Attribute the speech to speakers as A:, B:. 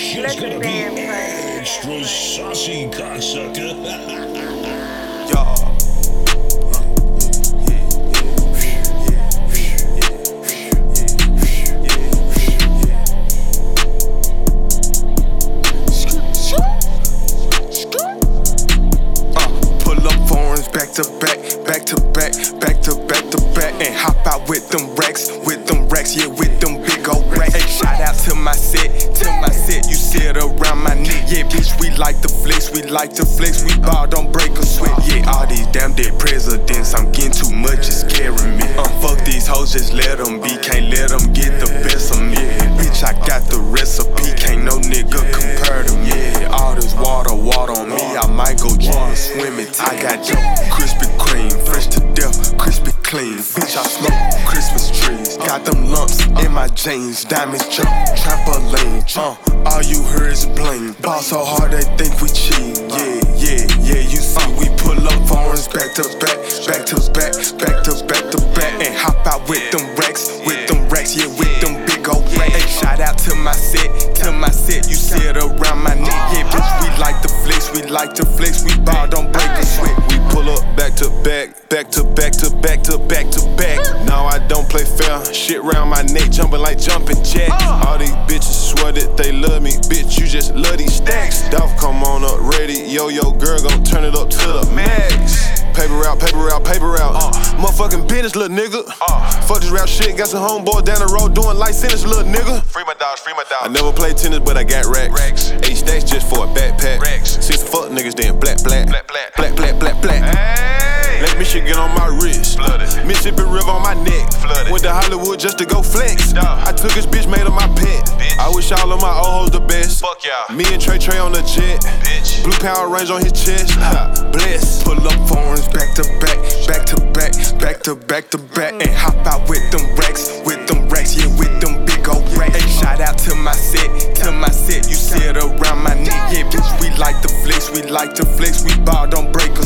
A: shit's gonna be extra saucy, cocksucker.
B: Y'all. Back to back, back to back, back to back to back, and hop out with them racks, yeah, with them big old racks. Hey, shout out to my set, you sit around my neck. Yeah, bitch, we like to flex, we ball, don't break a sweat. Yeah, all these damn dead presidents, I'm getting too much, it's scaring me. Fuck these hoes, just let them be, can't let them get the best of me. Bitch, I got the recipe, can't no nigga compare to me. Yeah, all this water on me, I might go join swimming. I got Krispy Kreme, fresh to death, crispy clean. Bitch, I smoke Christmas trees. Got them lumps in my jeans. Diamonds jump, trampoline. All you hear is bling. Ball so hard they think we cheat. Yeah, you see we pull up foreigns back to back, back to back, back to back to back, and hop out with them racks, yeah, with them big old racks. Hey, shout out to my set, you sit around my neck. Yeah, bitch, we like to flex, we ball, don't break a sweat.
C: We pull up back to back, back to back to back to back to back. Now I don't play fair, shit round my neck, jumping like jumping jacks. All these bitches swear that they love me, bitch, you just love these stacks. Dolph, come on up, ready, yo, girl, gon' turn it up to the max. Paper route. Motherfucking business, little nigga. Fuck this rap shit, got some homeboy down the road doing light sentence, little nigga.
D: Free my dogs.
C: I never played tennis, but I got racks. 8 stacks just for a backpack. 6 fuck niggas, then black.
D: Hey.
C: Lake Michigan on my wrist,
D: Flooded.
C: Mississippi River on my neck.
D: Flooded.
C: Went to Hollywood just to go flex.
D: Stop.
C: I took his bitch, made her my pet.
D: Bitch.
C: I wish all of my old hoes the best.
D: Fuck y'all.
C: Me and Trey on the jet.
D: Bitch.
C: Blue Power Range on his chest. Bless.
B: Pull up foreigns back to back, back to back, back to back to back, and hop out with them racks, yeah, with them big old racks. Hey, shout out to my set, you sit around my neck. Yeah, bitch, we like to flex, we ball, don't break